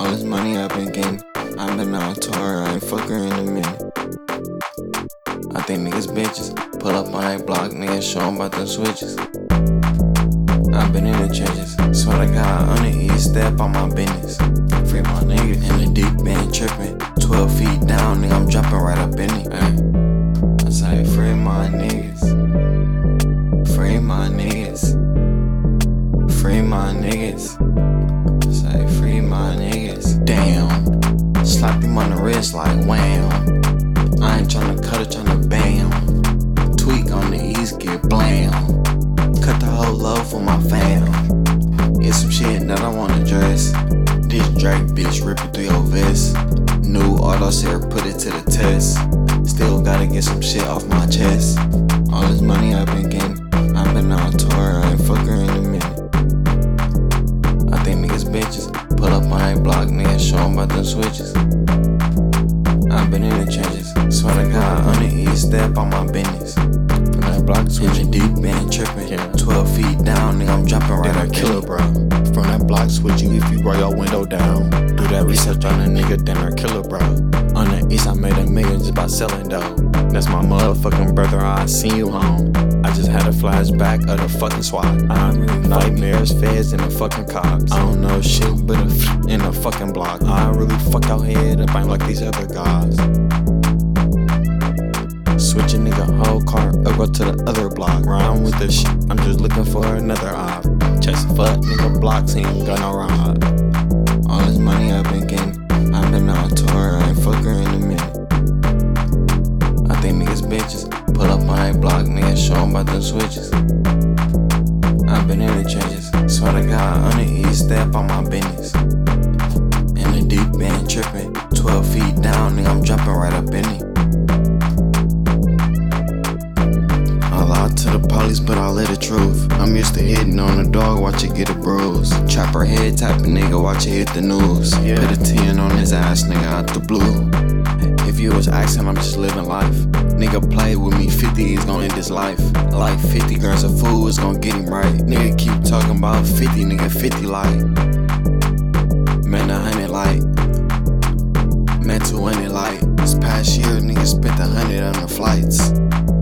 All this money I've been getting, I've been on tour, I ain't fuck her in a minute. I think niggas bitches, pull up on that block, niggas show 'em about them switches. I've been in the trenches, swear to God, on the east step on my business. Free my niggas in the deep end trippin', 12 feet down, nigga, I'm dropping right up in it. I say, free my niggas, free my niggas, free my niggas. I say, free my niggas. Damn, slap him on the wrist like wham. I ain't tryna cut it, tryna bam. Tweak on the east, get blam. Cut the whole love for my fam. It's some shit that I wanna dress. This Drake bitch rip it through your vest. New auto syrup, put it to the test. Still gotta get some shit off my chest. All this money I've been getting, I've been on tour, I ain't fuck her in a minute. I think niggas bitches, pull up on that block, niggas show 'em about them switches. I've been in the trenches, swear to God, on the east step on my business. From that block switch, In the deep end trippin', 12 feet down, nigga, I'm dropping right then I up kill in her, it. bro. From that block switch, you if you roll your window down. Do that research on a nigga, then I kill her, bro. On the east, I made $1 million just by selling dough. That's my motherfucking brother, I seen you home. I just had a flashback of the fucking SWAT. I'm really nightmares, feds, and the fucking cops. I don't know shit but a in the fucking block. I really fuck your head up, I ain't like these other guys. Switch a nigga whole car, up go to the other block. Rhyme with the shit, I'm just looking for another op. Just fuck nigga blocks, he ain't got no ride. All this money I've been getting, I've been on tour, I ain't fuck her in a minute. I think niggas bitches, pull up on that block, niggas show 'em about them switches. I've been in the trenches, swear to God, on the east step on my business. In the deep end trippin', 12 feet down, nigga, I'm dropping right up in it. I lied to the police, but I live the truth. I'm used to hitting on a dog, watch it get a bruise. Chopper head type of nigga, watch it hit the news. Yeah. Put a 10 on his ass, nigga, out the blue. If you was asking, I'm just living life. Nigga play with me, 50 is gonna end his life. Like 50 grams of food is gonna get him right. Nigga keep talking about 50, nigga 50 light. Man, 100 light. Man, 200 light. This past year, nigga spent 100 on the flights.